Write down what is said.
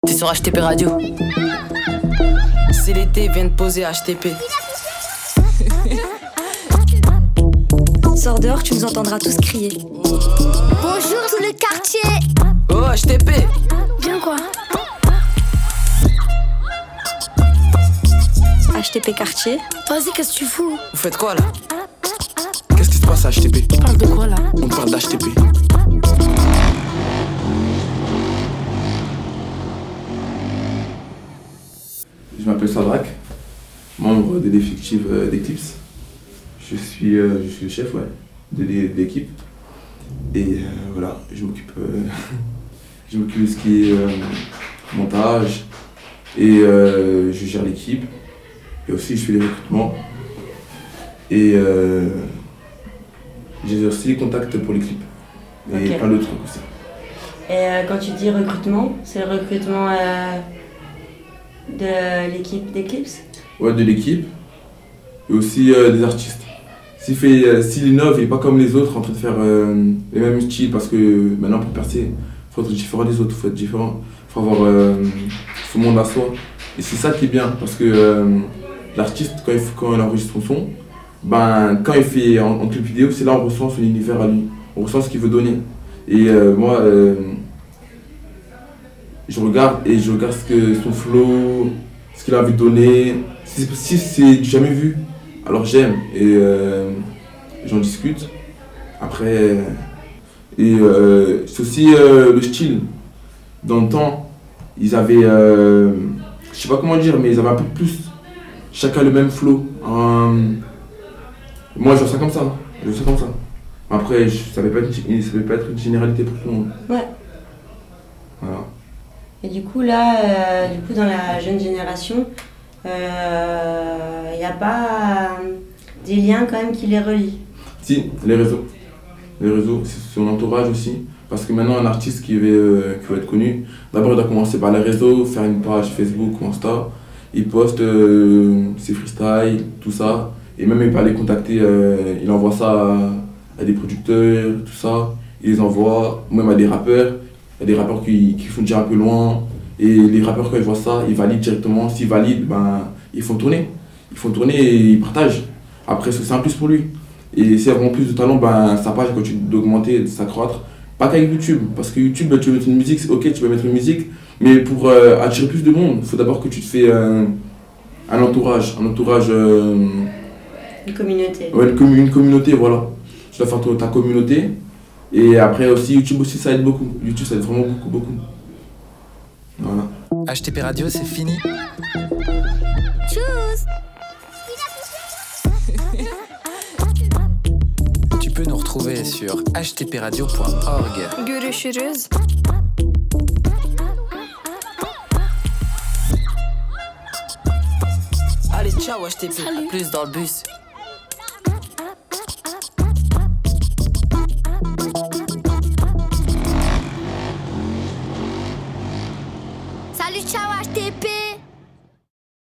T'es sur HTP Radio. C'est l'été, viens de poser HTP. Sors dehors, tu nous entendras tous crier. Bonjour tout le quartier. Oh HTP. Bien quoi? HTP quartier. Vas-y, qu'est-ce que tu fous? Vous faites quoi là? Qu'est-ce qui se passe à HTP? Tu parles de quoi là? On parle d'HTP. Je m'appelle Sadrak, membre de l'effectif d'Eclipse. Je suis le chef de l'équipe. Et voilà, je m'occupe de ce qui est montage. Et je gère l'équipe. Et aussi je fais les recrutements. Et j'ai aussi les contacts pour les clips. Et Ok. plein d'autres trucs aussi. Et quand tu dis recrutement, c'est le recrutement de l'équipe d'Eclipse? Ouais, de l'équipe. Et aussi des artistes. S'il innove et pas comme les autres en train de faire les mêmes styles, parce que maintenant pour percer, il faut être différent des autres, il faut être différent, il faut avoir son monde à soi. Et c'est ça qui est bien, parce que l'artiste, quand il enregistre son son, quand il fait en clip vidéo, c'est là on ressent son univers à lui, on ressent ce qu'il veut donner. Et moi, je regarde son flow, ce qu'il a envie de donner. Si c'est du jamais vu, alors j'aime et j'en discute. Après, c'est aussi le style. Dans le temps, ils avaient, je sais pas comment dire, mais ils avaient un peu plus, chacun le même flow. Moi, je vois ça comme ça. Après, ça ne peut pas être une généralité pour tout le monde. Ouais. Voilà. Et du coup là, dans la jeune génération, il n'y a pas des liens quand même qui les relient? Si, les réseaux. Les réseaux, c'est son entourage aussi. Parce que maintenant, un artiste qui veut être connu, d'abord il doit commencer par les réseaux, faire une page Facebook ou Insta. Il poste ses freestyles, tout ça. Et même il peut aller contacter, il envoie ça à des producteurs, tout ça. Il les envoie, même à des rappeurs. Il y a des rappeurs qui font déjà un peu loin. Et les rappeurs, quand ils voient ça, ils valident directement. S'ils valident, ils font tourner. Ils font tourner et ils partagent. Après, c'est un plus pour lui. Et s'il y a vraiment plus de talent, sa page continue d'augmenter, de s'accroître. Pas qu'avec YouTube. Parce que YouTube, tu veux mettre une musique, c'est ok, tu peux mettre une musique. Mais pour attirer plus de monde, il faut d'abord que tu te fais un entourage. Une communauté. Ouais, une communauté, voilà. Tu dois faire ta communauté. Et après aussi, YouTube aussi, ça aide beaucoup. YouTube, ça aide vraiment beaucoup. Voilà. HTP Radio, c'est fini. Tchuss. Tu peux nous retrouver sur htpradio.org. Görüşürüz. Allez, ciao HTP. Salut. À plus dans le bus.